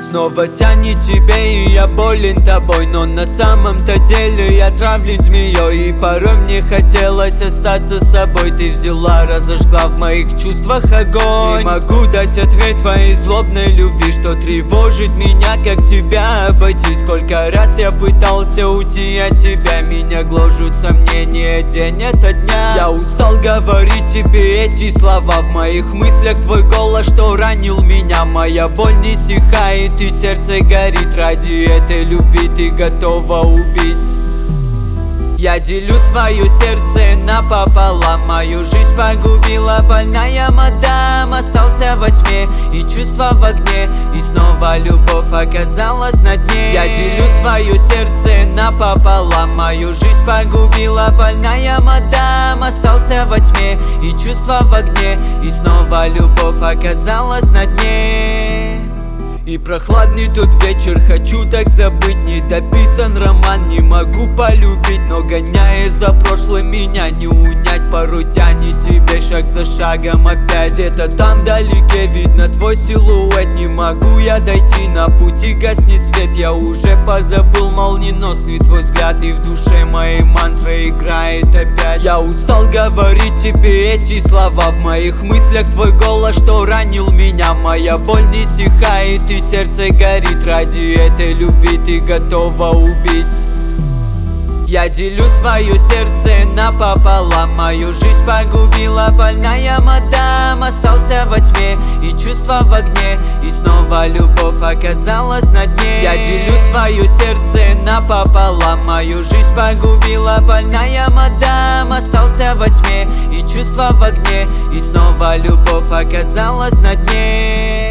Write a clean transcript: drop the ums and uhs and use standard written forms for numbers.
Снова тянет тебе, и я болен тобой, но на самом-то деле я травлюсь змеей. И порой мне хотелось остаться с собой. Ты взяла, разожгла в моих чувствах огонь. Не могу дать ответ твоей злобной любви, что тревожит меня, как тебя обойти. Сколько раз я пытался уйти от тебя, меня гложут сомнения день ото дня. Я устал говорить тебе эти слова, в моих мыслях твой голос, что ранил меня. Моя боль не стихает, и сердце горит. Ради этой любви ты готова убить. Я делю свое сердце напополам. Мою жизнь погубила больная мадам. Остался во тьме и чувства в огне, и снова любовь оказалась на дне. Я делю свое сердце напополам. Мою жизнь погубила больная мадам. Остался во тьме и чувства в огне, и снова любовь оказалась на дне. И прохладный тот вечер, хочу так забыть. Не дописан роман, не могу полюбить, но гоняя за прошлым меня не унять. Порой тянет тебе шаг за шагом опять. Где-то там вдалеке видно твой силуэт. Не могу я дойти, на пути гаснет свет. Я уже позабыл молниеносный твой взгляд, и в душе моей мантра играет опять. Я устал говорить тебе эти слова, в моих мыслях твой голос, что ранил меня. Моя боль не стихает, и сердце горит. Ради этой любви ты готова убить. Я делю свое сердце напополам. Мою жизнь погубила больная мадам. Остался во тьме и чувства в огне, и снова любовь оказалась на дне. Я делю свое сердце напополам. Мою жизнь погубила больная мадам. Остался во тьме и чувства в огне, и снова любовь оказалась на дне.